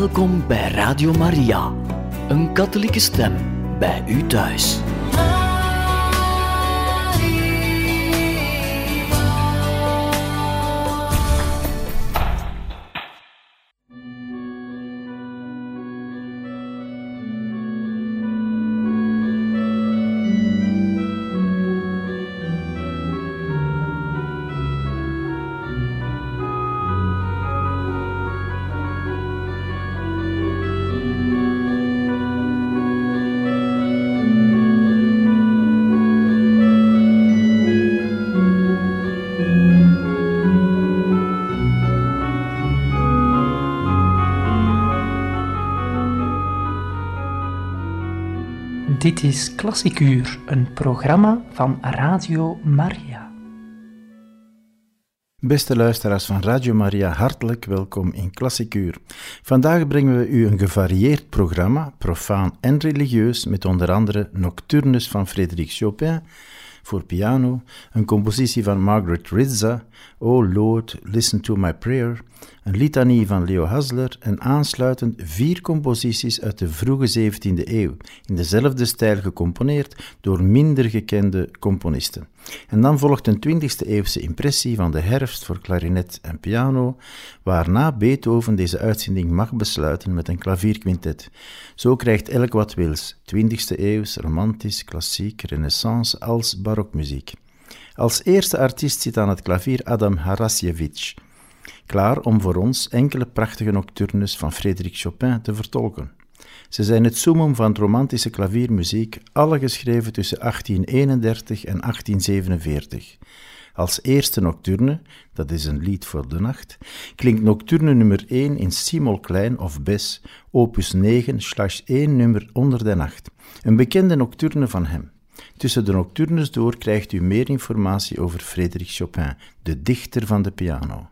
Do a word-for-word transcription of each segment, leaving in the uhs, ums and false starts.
Welkom bij Radio Maria, een katholieke stem bij u thuis. Dit is Klassiek Uur, een programma van Radio Maria. Beste luisteraars van Radio Maria, hartelijk welkom in Klassiek Uur. Vandaag brengen we u een gevarieerd programma, profaan en religieus, met onder andere Nocturnes van Frédéric Chopin voor piano, een compositie van Margaret Rizza, Oh Lord, Listen to My Prayer, een litanie van Leo Hasler en aansluitend vier composities uit de vroege zeventiende eeuw, in dezelfde stijl gecomponeerd door minder gekende componisten. En dan volgt een twintigste eeuwse impressie van de herfst voor klarinet en piano, waarna Beethoven deze uitzending mag besluiten met een klavierquintet. Zo krijgt elk wat wils, twintigste eeuws, romantisch, klassiek, renaissance als barokmuziek. Als eerste artiest zit aan het klavier Adam Harasiewicz, klaar om voor ons enkele prachtige nocturnes van Frédéric Chopin te vertolken. Ze zijn het summum van romantische klaviermuziek, alle geschreven tussen achttien eenendertig en achttien zevenenveertig. Als eerste nocturne, dat is een lied voor de nacht, klinkt nocturne nummer één in si-mol klein of bes, opus negen, slash één nummer onder de nacht. Een bekende nocturne van hem. Tussen de nocturnes door krijgt u meer informatie over Frédéric Chopin, de dichter van de piano.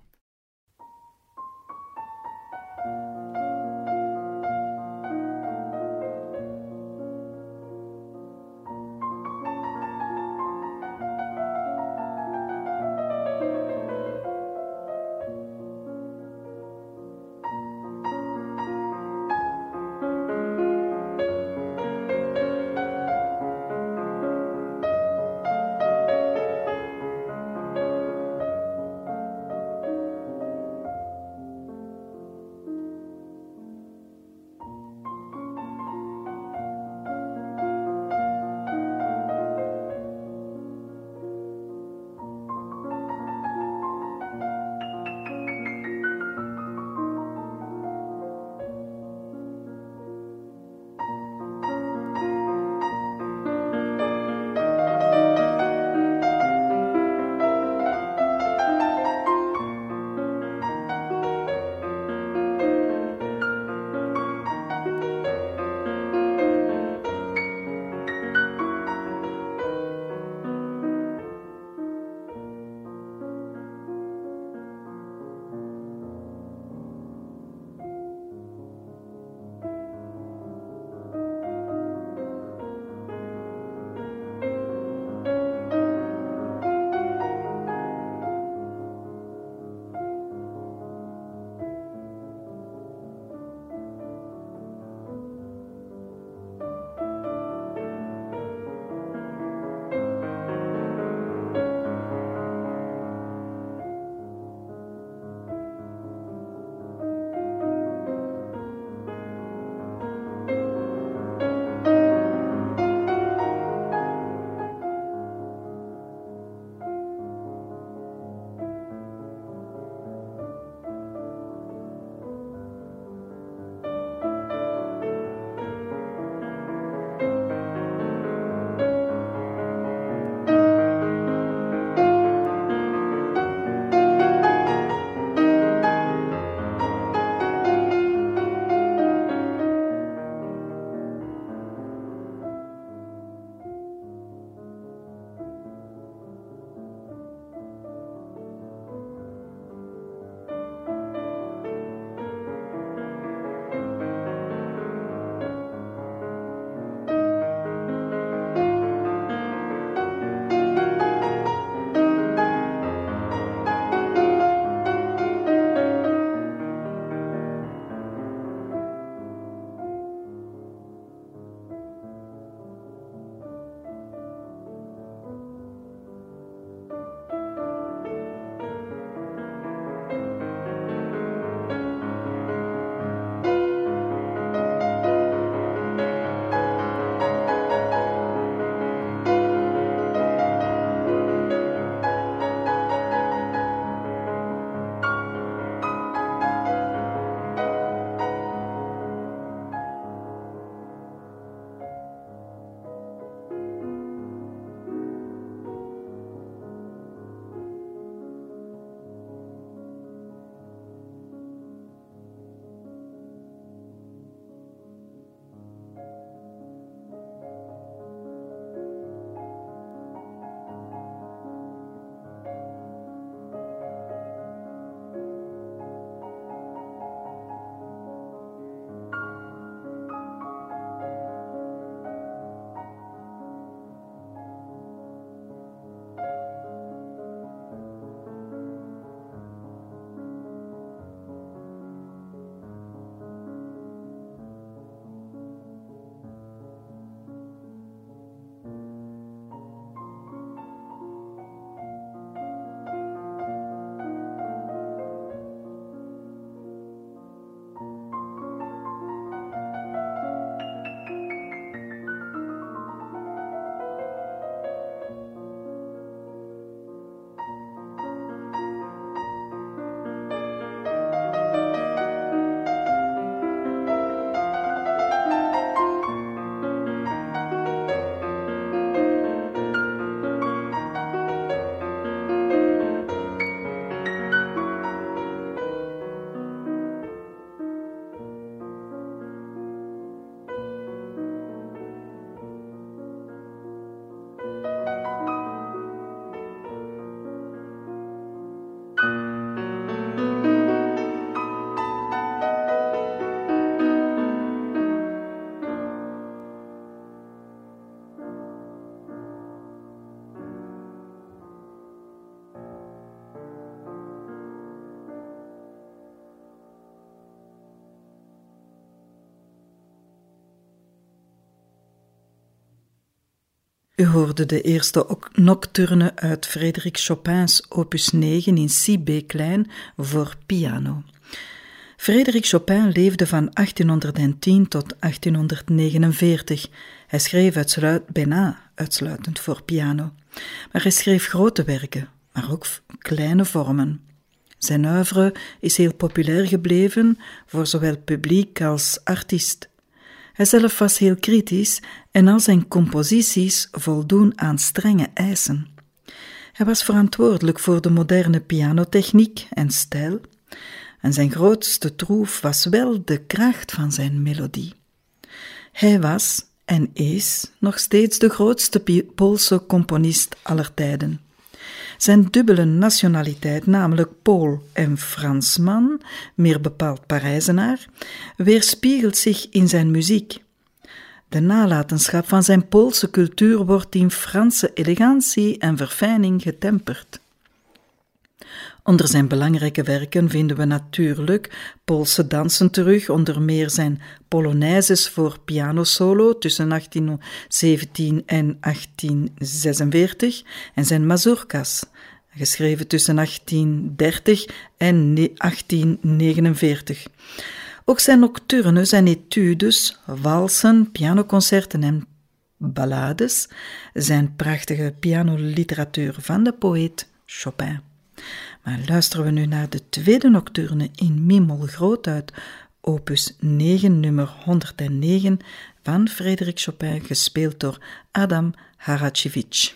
U hoorde de eerste nocturne uit Frédéric Chopin's opus negen in Si B-klein voor piano. Frédéric Chopin leefde van achttienhonderdtien tot achttienhonderdnegenenveertig. Hij schreef uitsluit, bijna uitsluitend voor piano. Maar hij schreef grote werken, maar ook kleine vormen. Zijn oeuvre is heel populair gebleven voor zowel publiek als artiest. Hij zelf was heel kritisch en al zijn composities voldoen aan strenge eisen. Hij was verantwoordelijk voor de moderne pianotechniek en stijl, en zijn grootste troef was wel de kracht van zijn melodie. Hij was en is nog steeds de grootste Poolse componist aller tijden. Zijn dubbele nationaliteit, namelijk Pool en Fransman, meer bepaald Parijzenaar, weerspiegelt zich in zijn muziek. De nalatenschap van zijn Poolse cultuur wordt in Franse elegantie en verfijning getemperd. Onder zijn belangrijke werken vinden we natuurlijk Poolse dansen terug, onder meer zijn polonaises voor pianosolo tussen achttien zeventien en achttien zesenveertig en zijn mazurkas, geschreven tussen achttien dertig en achttien negenenveertig. Ook zijn nocturnes en etudes, walsen, pianoconcerten en ballades zijn prachtige pianoliteratuur van de poëet Chopin. Maar luisteren we nu naar de tweede nocturne in mi-mol groot uit opus negen, nummer honderdnegen van Frédéric Chopin, gespeeld door Adam Haračević.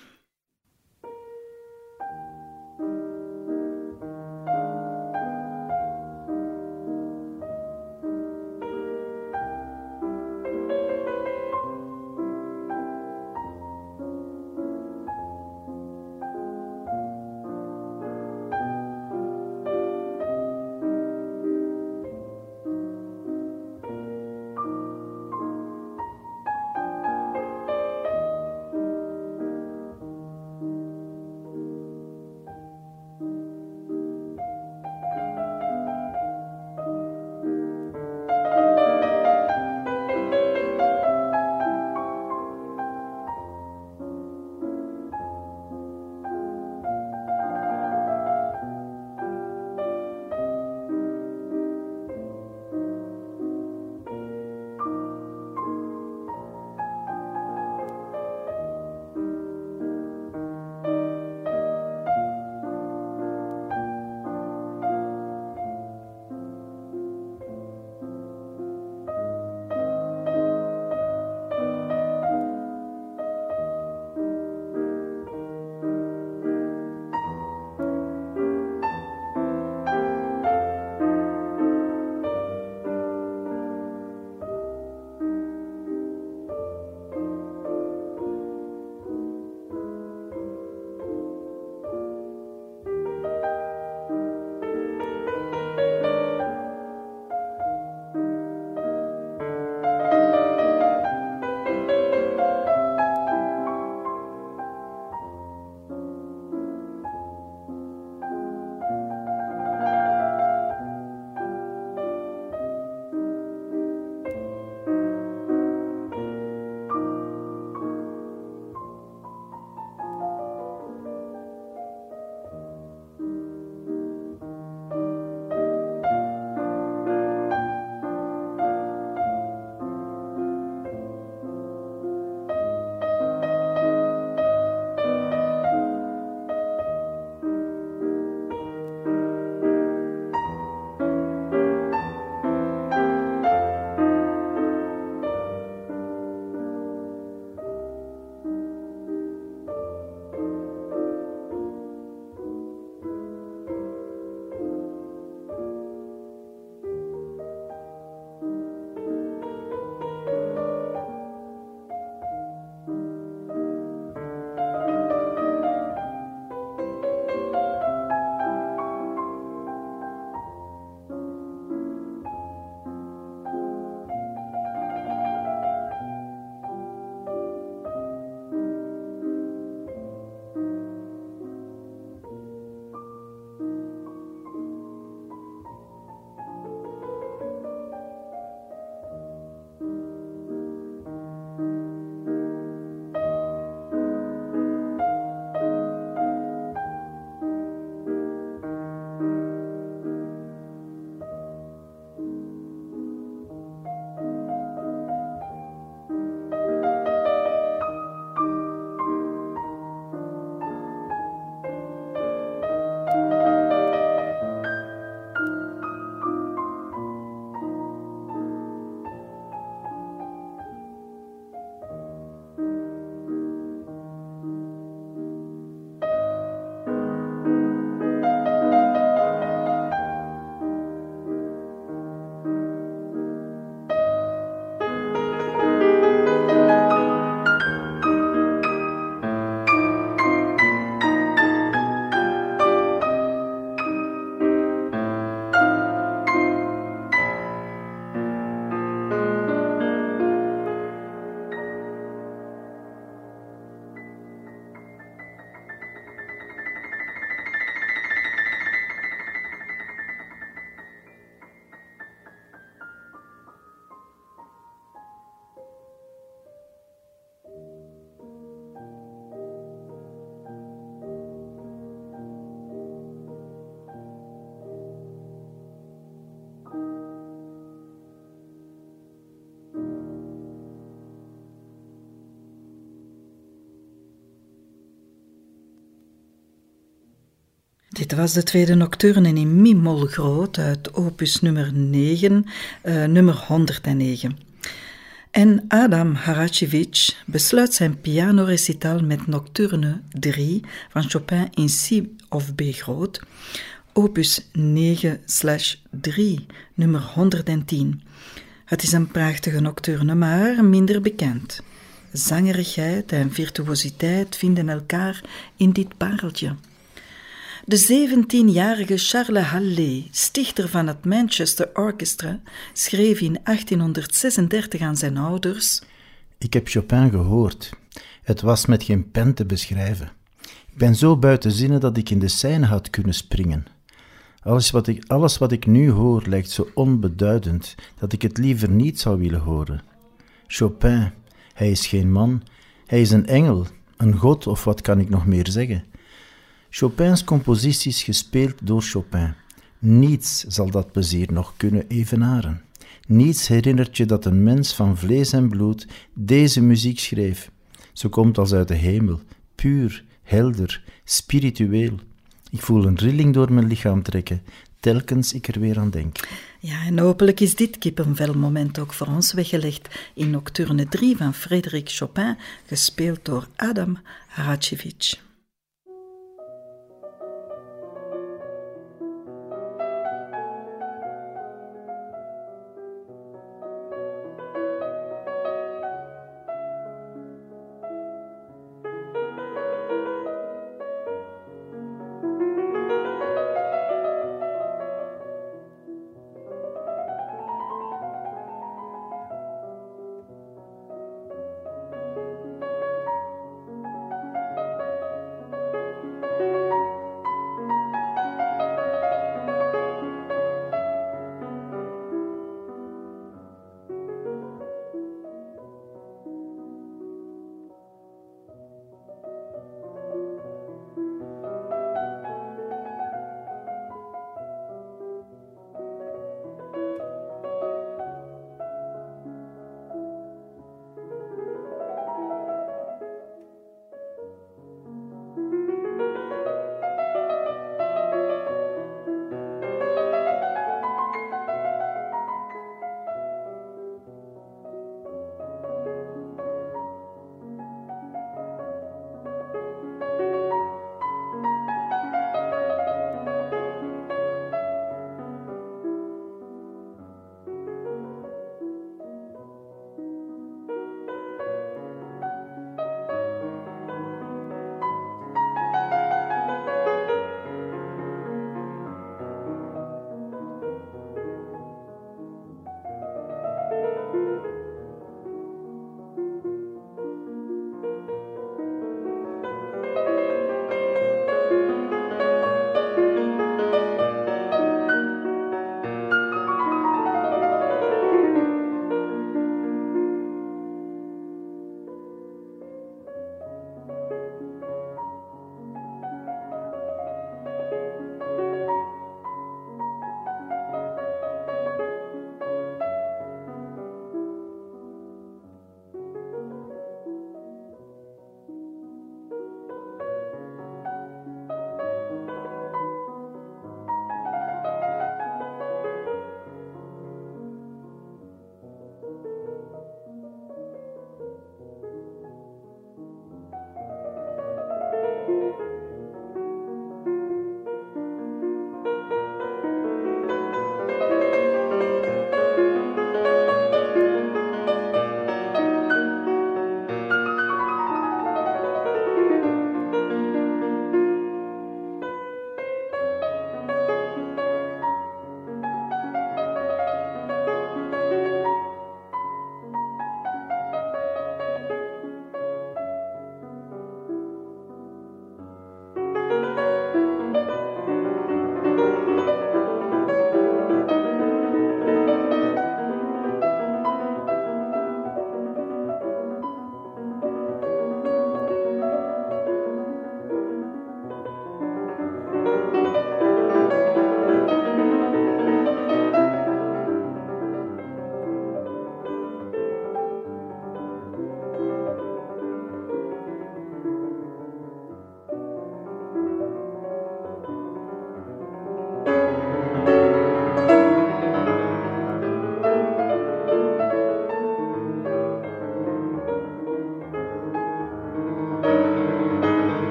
Dit was de tweede nocturne in mi-mol groot uit opus nummer negen, uh, nummer honderdnegen. En Adam Haracevic besluit zijn pianorecital met nocturne drie van Chopin in si of B groot, opus negen drie, nummer honderdtien. Het is een prachtige nocturne, maar minder bekend. Zangerigheid en virtuositeit vinden elkaar in dit pareltje. De zeventienjarige Charles Hallé, stichter van het Manchester Orchestra, schreef in achttienhonderdzesendertig aan zijn ouders: Ik heb Chopin gehoord. Het was met geen pen te beschrijven. Ik ben zo buiten zinnen dat ik in de scène had kunnen springen. Alles wat ik, alles wat ik nu hoor lijkt zo onbeduidend dat ik het liever niet zou willen horen. Chopin, hij is geen man, hij is een engel, een god of wat kan ik nog meer zeggen. Chopins composities gespeeld door Chopin. Niets zal dat plezier nog kunnen evenaren. Niets herinnert je dat een mens van vlees en bloed deze muziek schreef. Ze komt als uit de hemel, puur, helder, spiritueel. Ik voel een rilling door mijn lichaam trekken, telkens ik er weer aan denk. Ja, en hopelijk is dit kippenvelmoment ook voor ons weggelegd in nocturne drie van Frédéric Chopin, gespeeld door Adam Haracevic.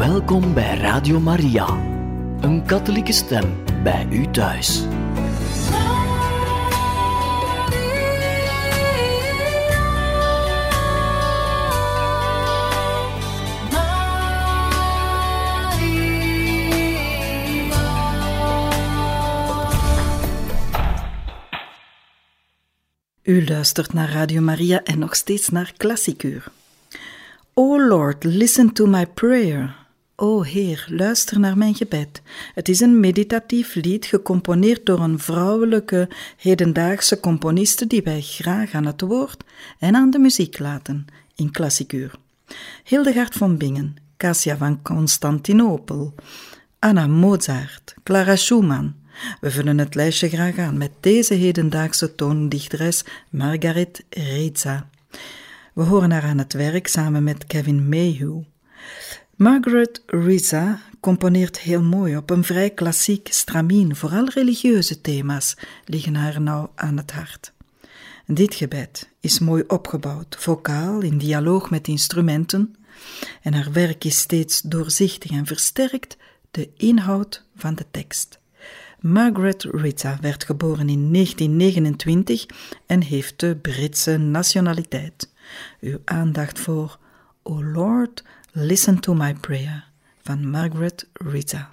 Welkom bij Radio Maria, een katholieke stem bij u thuis. U luistert naar Radio Maria en nog steeds naar Klassikuur. O Lord, listen to my prayer. O Heer, luister naar mijn gebed. Het is een meditatief lied gecomponeerd door een vrouwelijke hedendaagse componiste die wij graag aan het woord en aan de muziek laten in Klassikuur. Hildegard von Bingen, Kasia van Constantinopel, Anna Mozart, Clara Schumann. We vullen het lijstje graag aan met deze hedendaagse toondichteres Margaret Reza. We horen haar aan het werk samen met Kevin Mayhew. Margaret Reza componeert heel mooi op een vrij klassiek stramien. Vooral religieuze thema's liggen haar nauw aan het hart. Dit gebed is mooi opgebouwd, vocaal, in dialoog met instrumenten. En haar werk is steeds doorzichtig en versterkt de inhoud van de tekst. Margaret Reza werd geboren in negentien negenentwintig en heeft de Britse nationaliteit. Uw aandacht voor O Lord, listen to my prayer van Margaret Reza.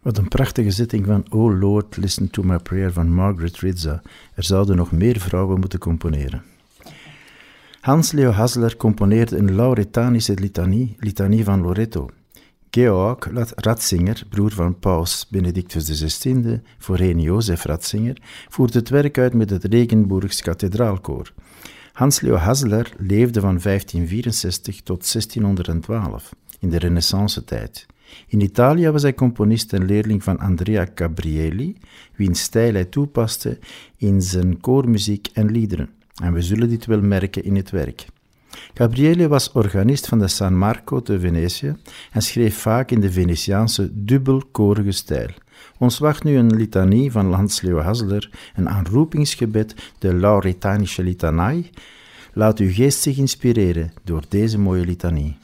Wat een prachtige zitting van Oh Lord, Listen to My Prayer van Margaret Rizza. Er zouden nog meer vrouwen moeten componeren. Hans Leo Hasler componeerde een Lauretanische litanie, litanie van Loreto. Georg Ratzinger, broer van paus Benedictus de zestiende, voorheen Jozef Ratzinger, voerde het werk uit met het Regenburgs kathedraalkoor. Hans Leo Hasler leefde van vijftienvierenzestig tot zestienhonderdtwaalf, in de Renaissance-tijd. In Italië was hij componist en leerling van Andrea Gabrieli, wiens stijl hij toepaste in zijn koormuziek en liederen. En we zullen dit wel merken in het werk. Gabriele was organist van de San Marco te Venetië en schreef vaak in de Venetiaanse dubbelkorige stijl. Ons wacht nu een litanie van Hans Leo Hasler, een aanroepingsgebed, de Lauretanische litanij. Laat uw geest zich inspireren door deze mooie litanie.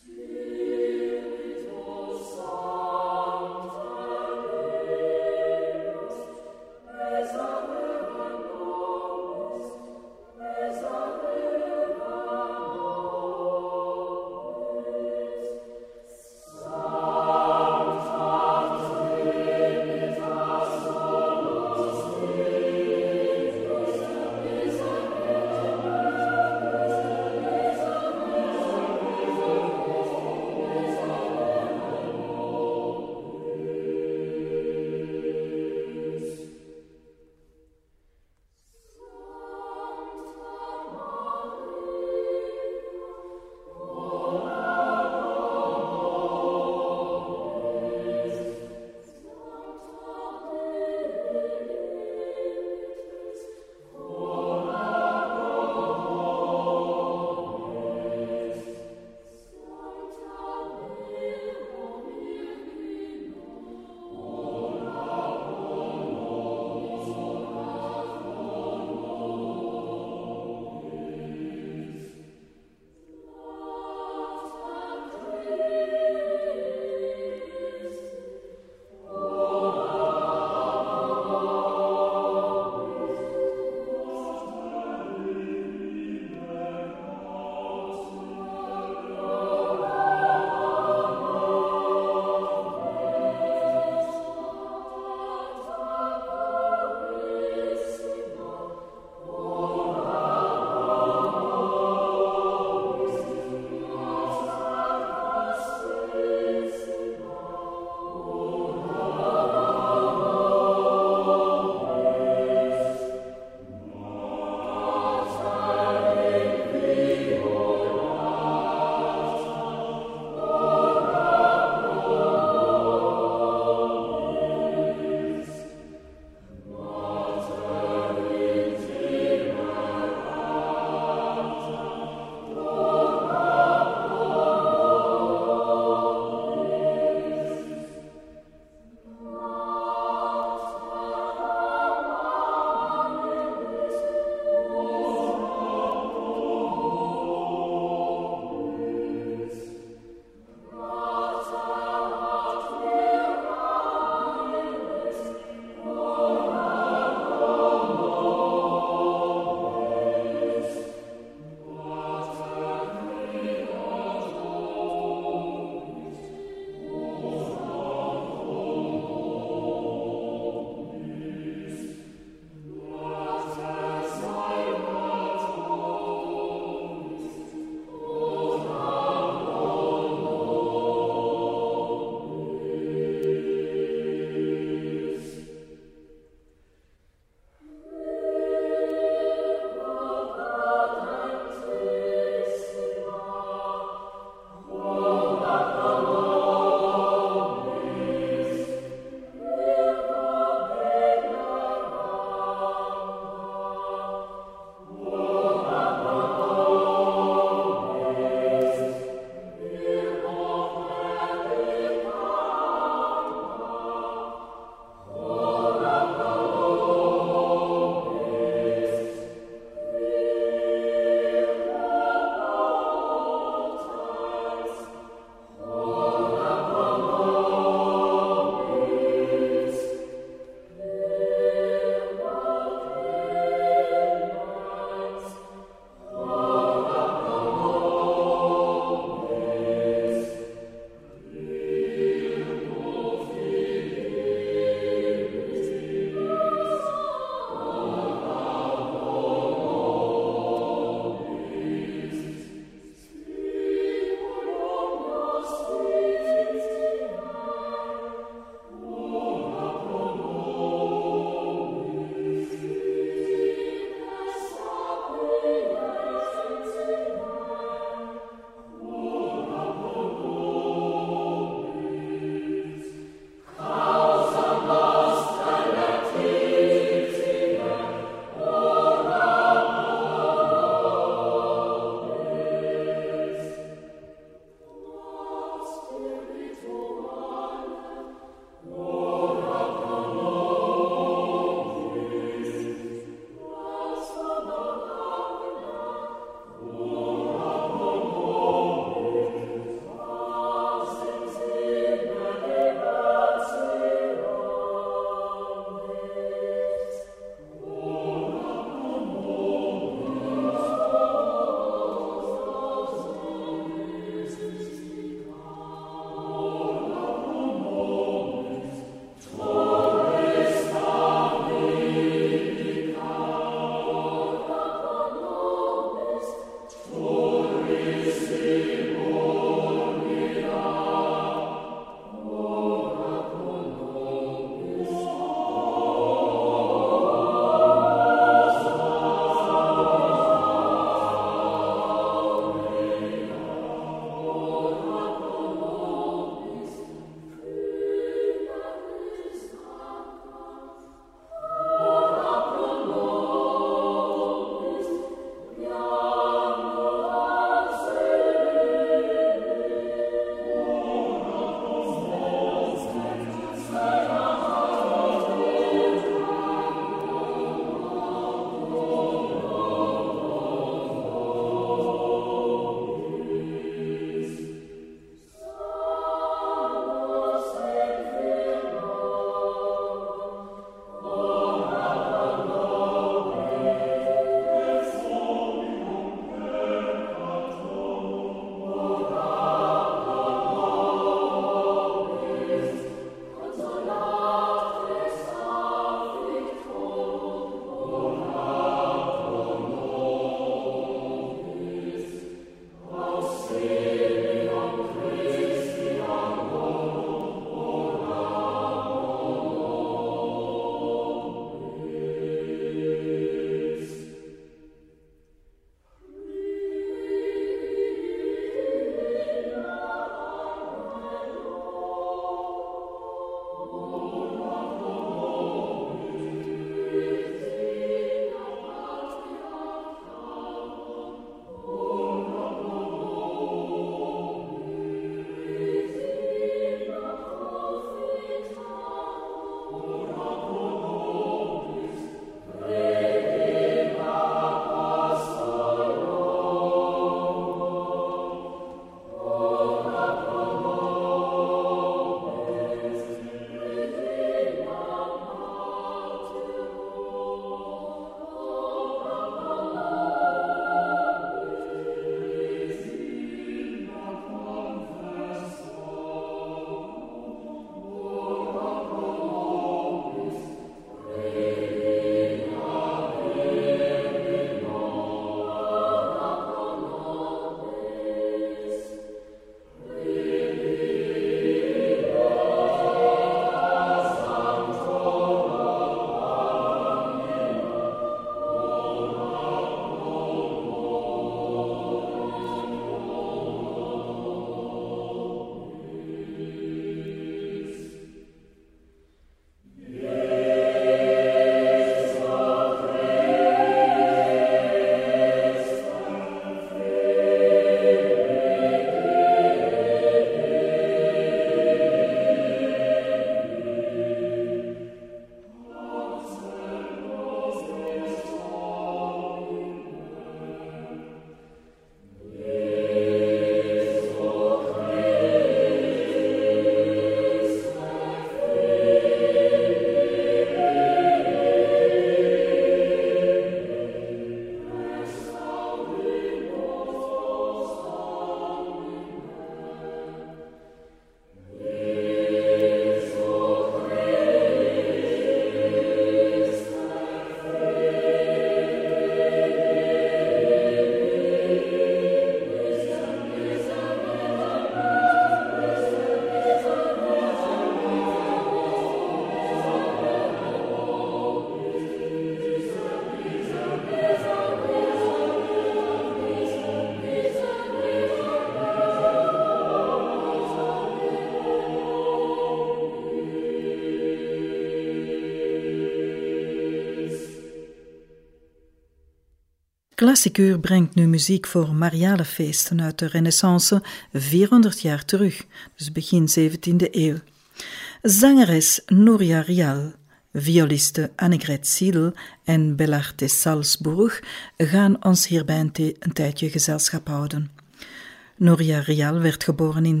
Klassiek Uur brengt nu muziek voor marialefeesten uit de Renaissance vierhonderd jaar terug, dus begin zeventiende eeuw. Zangeres Núria Rial, violiste Annegret Siedel en Bellarte Salzburg gaan ons hierbij een, te- een tijdje gezelschap houden. Núria Rial werd geboren in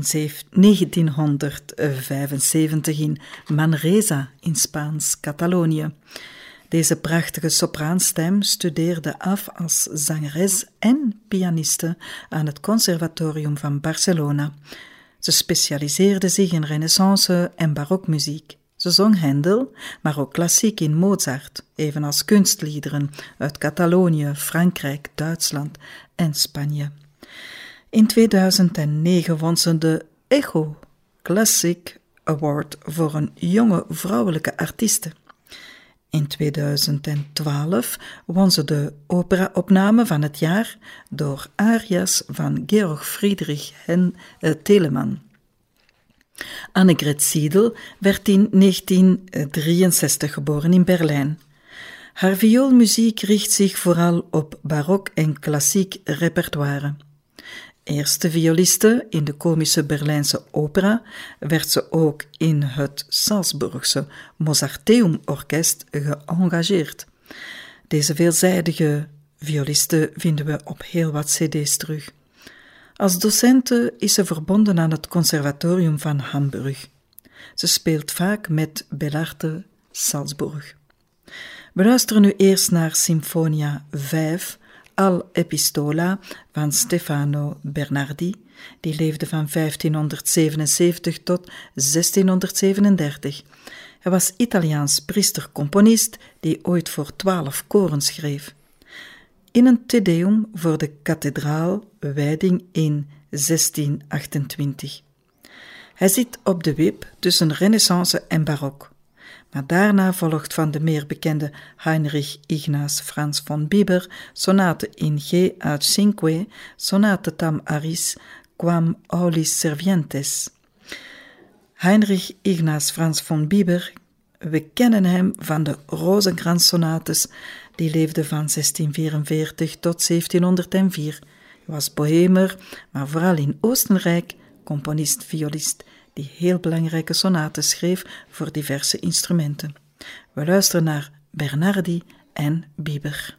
negentienhonderdvijfenzeventig in Manresa in Spaans Catalonië. Deze prachtige sopraanstem studeerde af als zangeres en pianiste aan het Conservatorium van Barcelona. Ze specialiseerde zich in renaissance en barokmuziek. Ze zong Händel, maar ook klassiek in Mozart, evenals kunstliederen uit Catalonië, Frankrijk, Duitsland en Spanje. In tweeduizend negen won ze de Echo Classic Award voor een jonge vrouwelijke artieste. In tweeduizend twaalf won ze de opera-opname van het jaar door arias van Georg Friedrich Hen- uh, Telemann. Annegret Siedel werd in negentien drieënzestig geboren in Berlijn. Haar vioolmuziek richt zich vooral op barok en klassiek repertoire. Eerste violiste in de komische Berlijnse opera werd ze ook in het Salzburgse Mozarteum Orkest geëngageerd. Deze veelzijdige violiste vinden we op heel wat cd's terug. Als docente is ze verbonden aan het Conservatorium van Hamburg. Ze speelt vaak met Bellarte Salzburg. We luisteren nu eerst naar Symfonia vijf, Al Epistola van Stefano Bernardi, die leefde van vijftienhonderdzevenenzeventig tot zestienhonderdzevenendertig. Hij was Italiaans priester-componist die ooit voor twaalf koren schreef. In een Te Deum voor de kathedraal wijding in zestien achtentwintig. Hij zit op de wip tussen renaissance en barok. Maar daarna volgt van de meer bekende Heinrich Ignaz Franz von Bieber sonate in G uit cinque, sonate tam aris, quam aulis servientes. Heinrich Ignaz Franz von Bieber, we kennen hem van de Rozenkrans-sonates, die leefde van zestien vierenveertig tot zeventienhonderdvier. Hij was bohemer, maar vooral in Oostenrijk componist-violist, die heel belangrijke sonates schreef voor diverse instrumenten. We luisteren naar Bernardi en Bieber.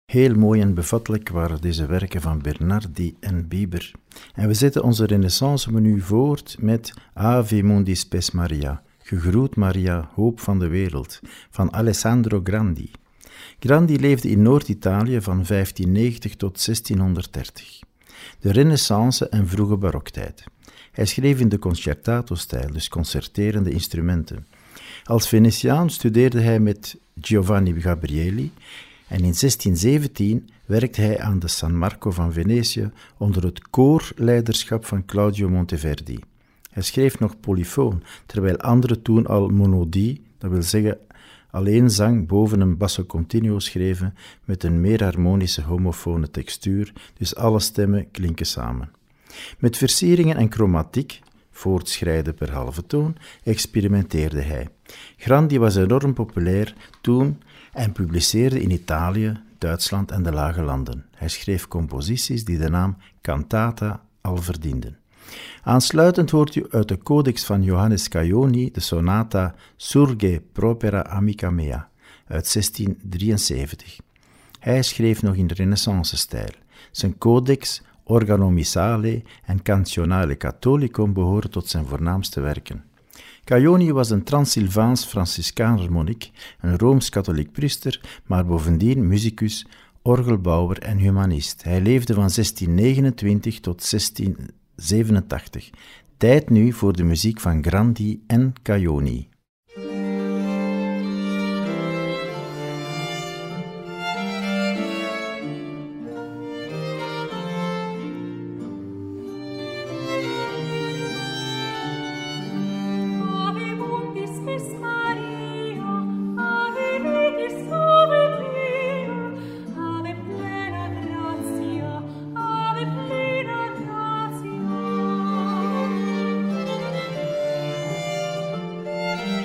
Heel mooi en bevattelijk waren deze werken van Bernardi en Bieber. En we zetten onze renaissance-menu voort met Ave Mundi Spes Maria, Gegroet Maria, hoop van de wereld, van Alessandro Grandi. Grandi leefde in Noord-Italië van vijftiennegentig tot zestienhonderddertig. De renaissance en vroege baroktijd. Hij schreef in de concertato-stijl, dus concerterende instrumenten. Als Venetiaan studeerde hij met Giovanni Gabrieli en in zestienzeventien werkte hij aan de San Marco van Venetië onder het koorleiderschap van Claudio Monteverdi. Hij schreef nog polyfoon, terwijl anderen toen al monodie, dat wil zeggen alleen zang boven een basso continuo schreven met een meer harmonische homofone textuur, dus alle stemmen klinken samen. Met versieringen en chromatiek, voortschrijden per halve toon, experimenteerde hij. Grandi was enorm populair toen en publiceerde in Italië, Duitsland en de Lage Landen. Hij schreef composities die de naam cantata al verdienden. Aansluitend hoort u uit de codex van Johannes Caioni de sonata Surge propera amica mea uit zestiendrieënzeventig. Hij schreef nog in de renaissance-stijl. Zijn codex Organo Missale en Canzionale Catholicum behoren tot zijn voornaamste werken. Caioni was een Transylvaans Franciscaner monnik, een Rooms-katholiek priester, maar bovendien musicus, orgelbouwer en humanist. Hij leefde van zestiennegenentwintig tot zestienzevenentachtig. Tijd nu voor de muziek van Grandi en Caioni. Ave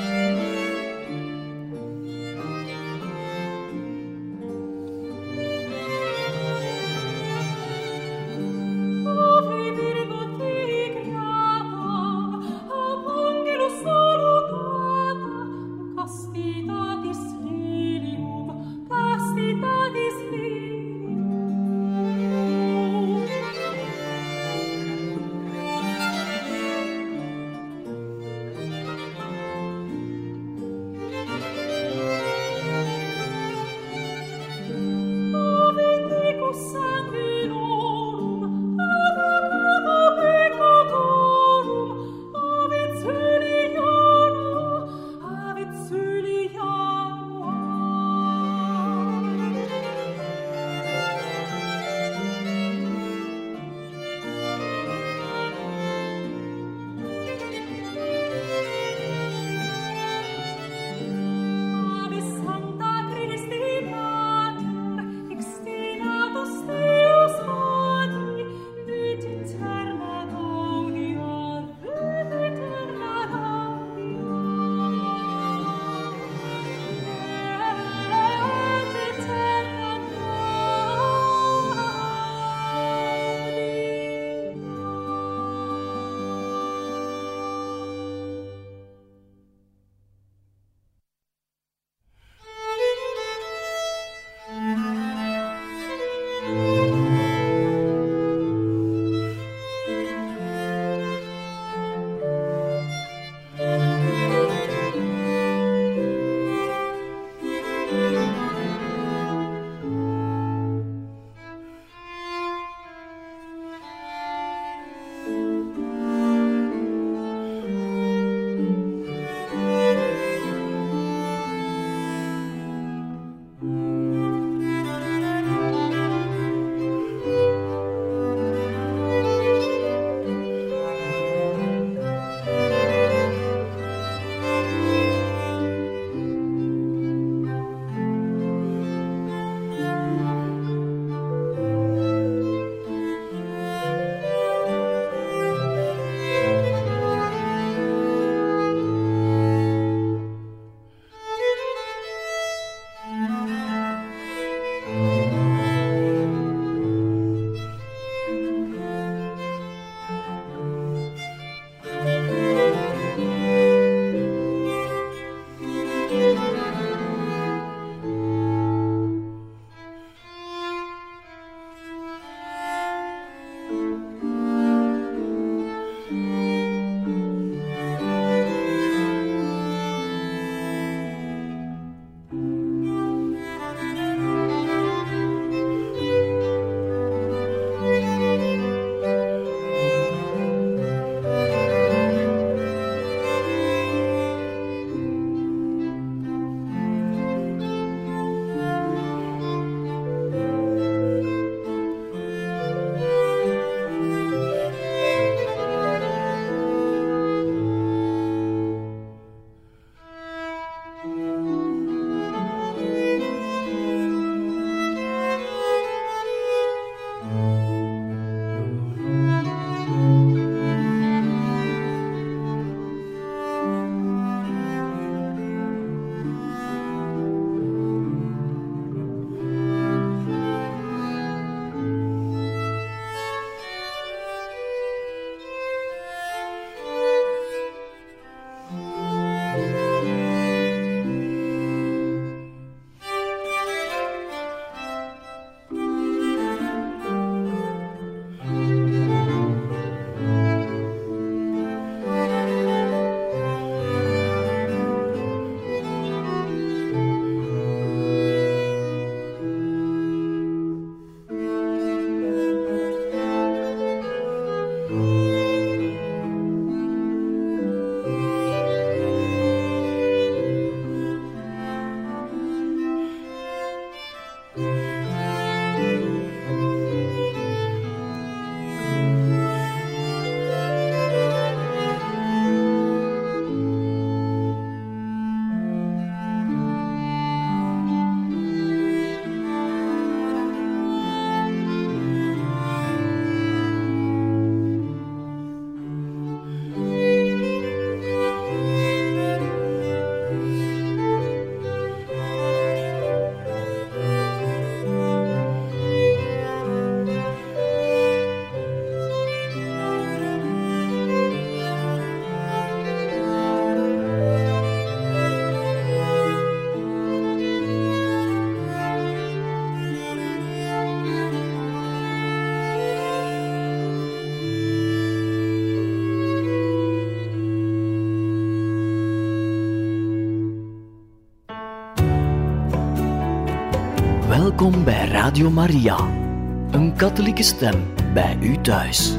Welkom bij Radio Maria, een katholieke stem bij u thuis.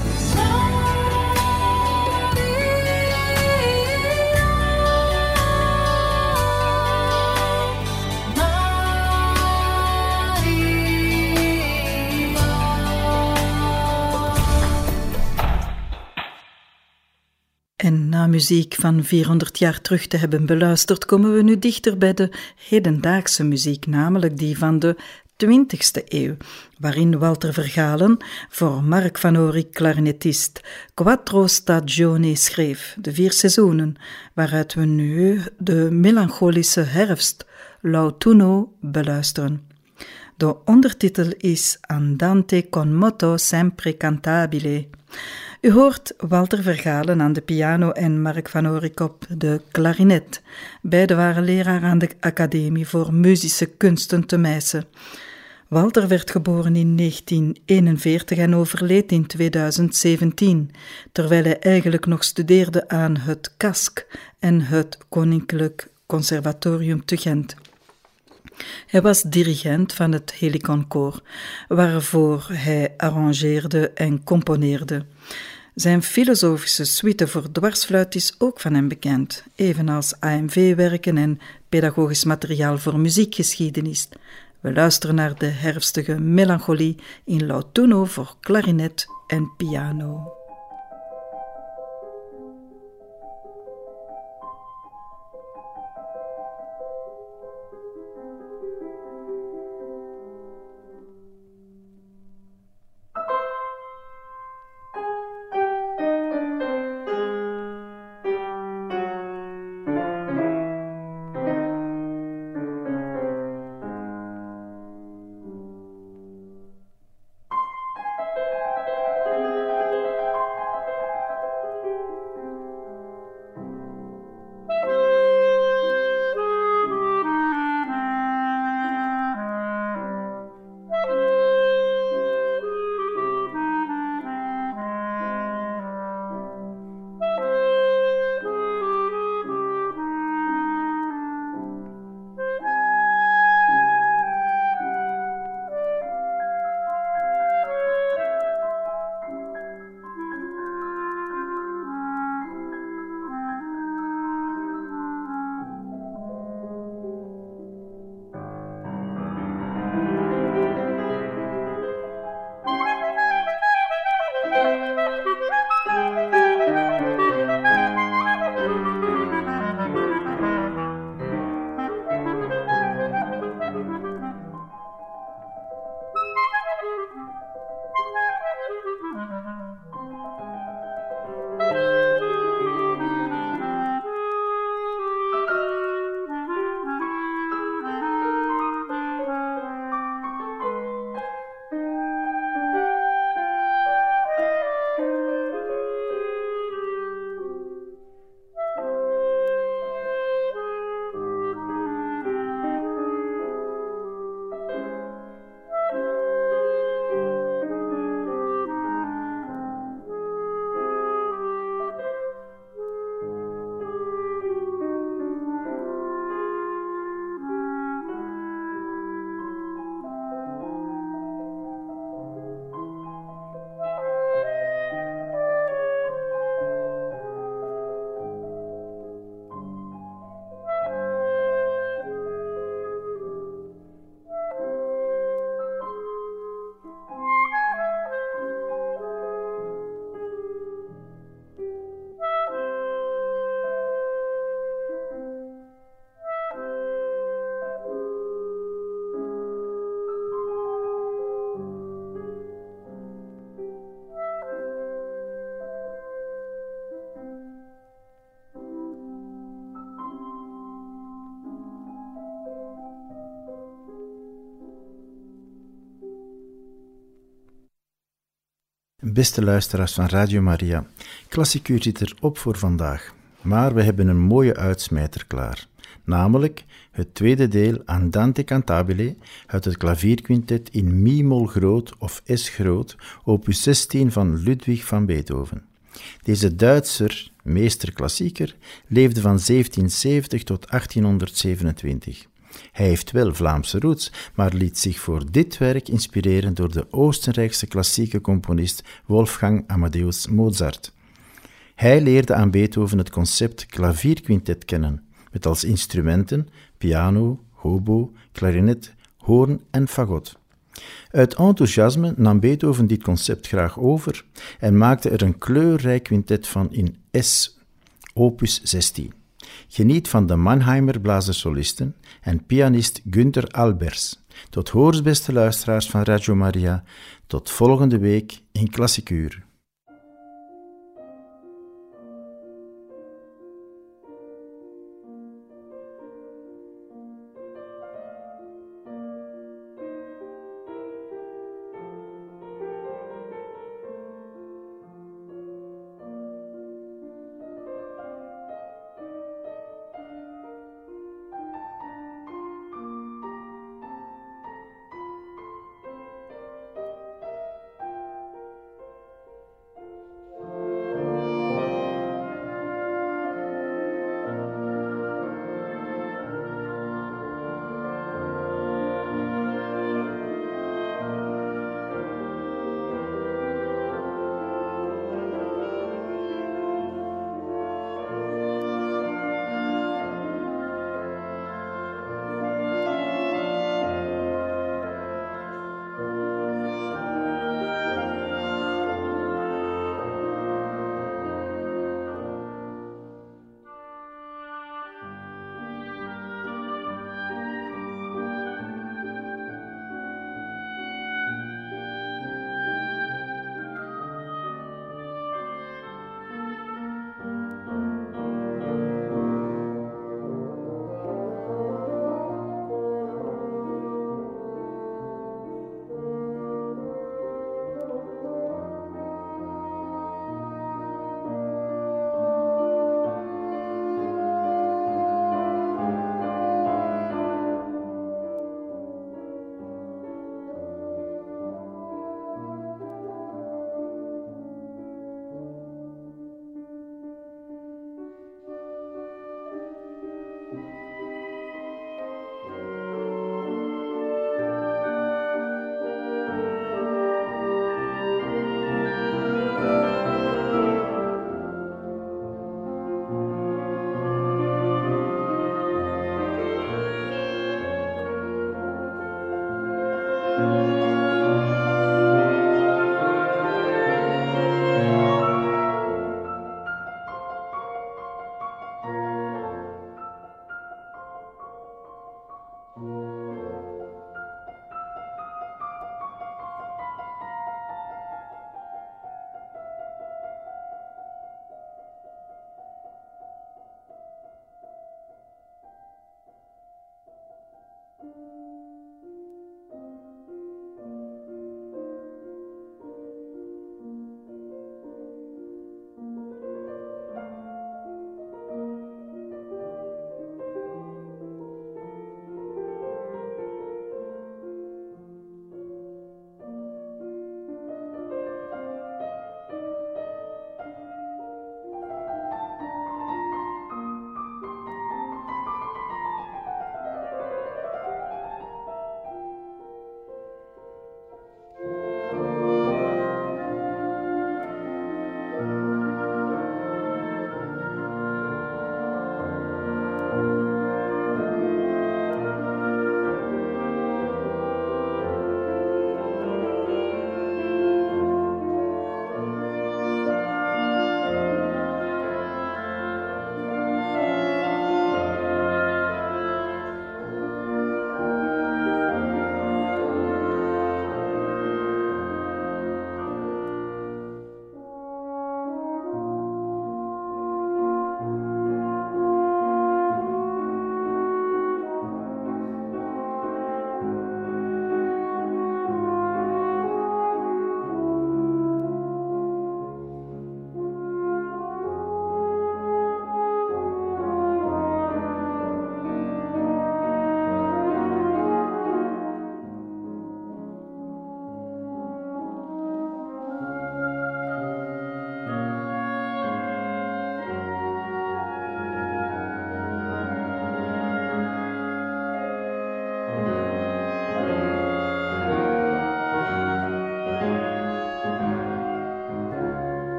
En na muziek van vierhonderd jaar terug te hebben beluisterd, komen we nu dichter bij de hedendaagse muziek, namelijk die van de twintigste eeuw, waarin Walter Vergalen voor Mark van Orik, clarinetist, Quattro Stagioni schreef, de vier seizoenen, waaruit we nu de melancholische herfst, l'autunno, beluisteren. De ondertitel is Andante con moto sempre cantabile. U hoort Walter Vergalen aan de piano en Mark van Orik op de klarinet. Beiden waren leraar aan de Academie voor Muzische Kunsten te Meissen. Walter werd geboren in negentien eenenveertig en overleed in tweeduizend zeventien, terwijl hij eigenlijk nog studeerde aan het K A S K en het Koninklijk Conservatorium te Gent. Hij was dirigent van het Helicon-koor, waarvoor hij arrangeerde en componeerde. Zijn filosofische suite voor dwarsfluit is ook van hem bekend, evenals A M V-werken en pedagogisch materiaal voor muziekgeschiedenis. We luisteren naar de herfstige melancholie in l'autunno voor klarinet en piano. Beste luisteraars van Radio Maria, Klassiek Uur zit erop voor vandaag, maar we hebben een mooie uitsmijter klaar, namelijk het tweede deel Andante Cantabile uit het klavierquintet in mi-mol groot of S groot, opus zestien van Ludwig van Beethoven. Deze Duitser, meester klassieker, leefde van zeventienzeventig tot achttienhonderdzevenentwintig. Hij heeft wel Vlaamse roots, maar liet zich voor dit werk inspireren door de Oostenrijkse klassieke componist Wolfgang Amadeus Mozart. Hij leerde aan Beethoven het concept klavierquintet kennen, met als instrumenten piano, hobo, klarinet, hoorn en fagot. Uit enthousiasme nam Beethoven dit concept graag over en maakte er een kleurrijk quintet van in S, opus zestien. Geniet van de Mannheimer blazersolisten en pianist Günther Albers. Tot hoors, beste luisteraars van Radio Maria, tot volgende week in Klassikuur. Thank you.